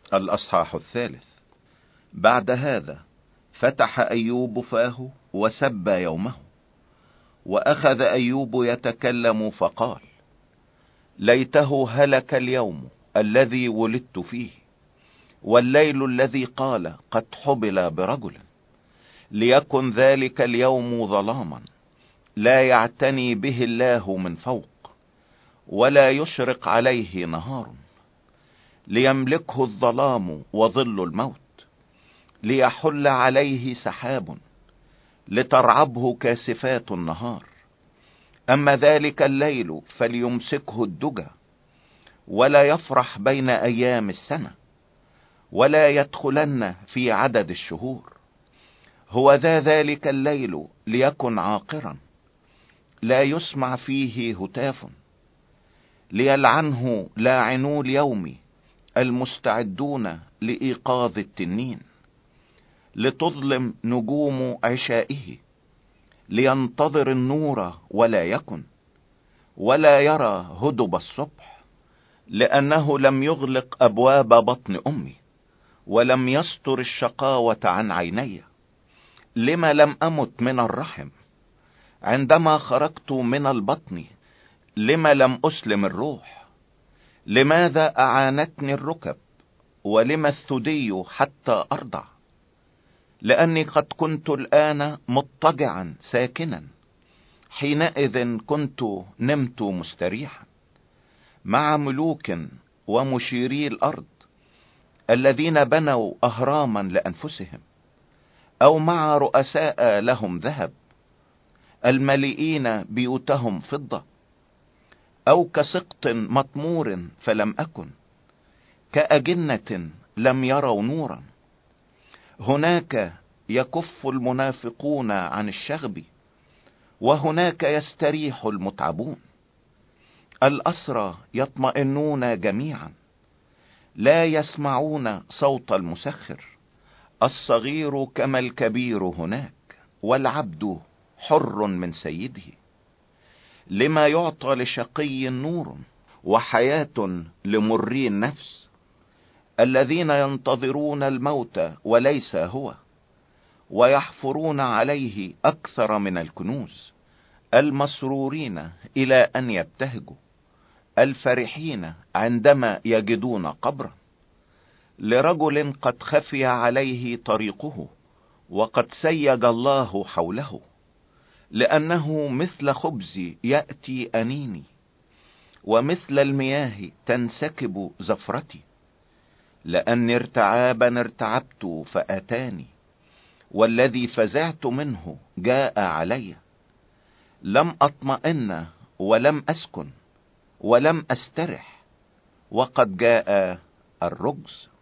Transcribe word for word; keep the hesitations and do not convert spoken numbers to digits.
الأصحاح الثالث. بعد هذا فتح أيوب فاه وسب يومه، وأخذ أيوب يتكلم فقال: ليته هلك اليوم الذي ولدت فيه، والليل الذي قال قد حبل برجل، ليكن ذلك اليوم ظلاما لا يعتني به الله من فوق، ولا يشرق عليه نهار، ليملكه الظلام وظل الموت، ليحل عليه سحاب، لترعبه كاسفات النهار. أما ذلك الليل فليمسكه الدجى، ولا يفرح بين أيام السنة، ولا يدخلن في عدد الشهور. هو ذا ذلك الليل ليكن عاقرا، لا يسمع فيه هتاف، ليلعنه لاعنو اليوم المستعدون لإيقاظ التنين، لتظلم نجوم عشائه، لينتظر النور ولا يكن، ولا يرى هدب الصبح، لأنه لم يغلق أبواب بطن أمي، ولم يستر الشقاوة عن عيني. لما لم أمت من الرحم عندما خرجت من البطن؟ لما لم أسلم الروح؟ لماذا أعانتني الركب، ولما الثدي حتى أرضع؟ لأني قد كنت الآن مضطجعا ساكنا، حينئذ كنت نمت مستريحا، مع ملوك ومشيري الأرض الذين بنوا أهراما لأنفسهم، أو مع رؤساء لهم ذهب الملئين بيوتهم فضة، أو كسقط مطمور فلم أكن، كأجنة لم يروا نورا. هناك يكف المنافقون عن الشغب، وهناك يستريح المتعبون. الأسرى يطمئنون جميعا، لا يسمعون صوت المسخر. الصغير كما الكبير هناك، والعبد حر من سيده. لما يعطى لشقي نور، وحياة لمري النفس، الذين ينتظرون الموت وليس هو، ويحفرون عليه أكثر من الكنوز، المسرورين إلى أن يبتهجوا، الفرحين عندما يجدون قبرا، لرجل قد خفي عليه طريقه، وقد سيج الله حوله، لأنه مثل خبز يأتي أنيني، ومثل المياه تنسكب زفرتي. لأني ارتعابا ارتعبت فأتاني، والذي فزعت منه جاء علي. لم أطمئن ولم أسكن ولم أسترح، وقد جاء الرجز.